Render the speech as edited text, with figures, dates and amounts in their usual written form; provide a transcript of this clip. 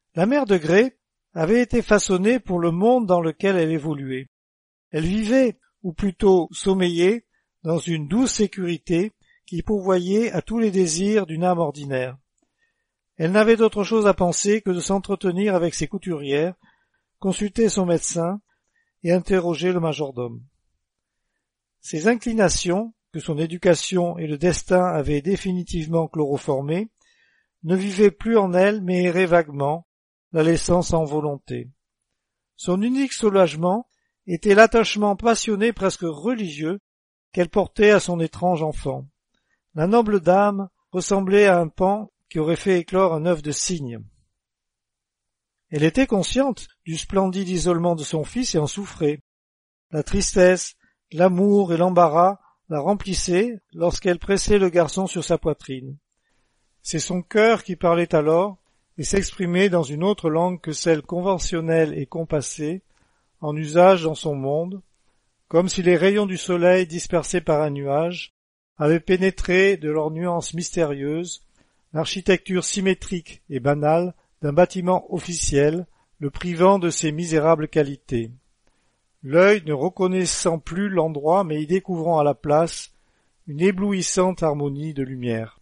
La mère de Gray avait été façonnée pour le monde dans lequel elle évoluait. Elle vivait, ou plutôt sommeillait, dans une douce sécurité qui pourvoyait à tous les désirs d'une âme ordinaire. Elle n'avait d'autre chose à penser que de s'entretenir avec ses couturières, consulter son médecin et interroger le majordome. Ses inclinations, que son éducation et le destin avaient définitivement chloroformées, ne vivaient plus en elle mais erraient vaguement, la laissant sans volonté. Son unique soulagement était l'attachement passionné presque religieux qu'elle portait à son étrange enfant. La noble dame ressemblait à un paon qui aurait fait éclore un œuf de cygne. Elle était consciente du splendide isolement de son fils et en souffrait. La tristesse, l'amour et l'embarras la remplissaient lorsqu'elle pressait le garçon sur sa poitrine. C'est son cœur qui parlait alors et s'exprimait dans une autre langue que celle conventionnelle et compassée, en usage dans son monde, comme si les rayons du soleil dispersés par un nuage avaient pénétré de leurs nuances mystérieuses l'architecture symétrique et banale d'un bâtiment officiel, le privant de ses misérables qualités. L'œil ne reconnaissant plus l'endroit mais y découvrant à la place une éblouissante harmonie de lumière.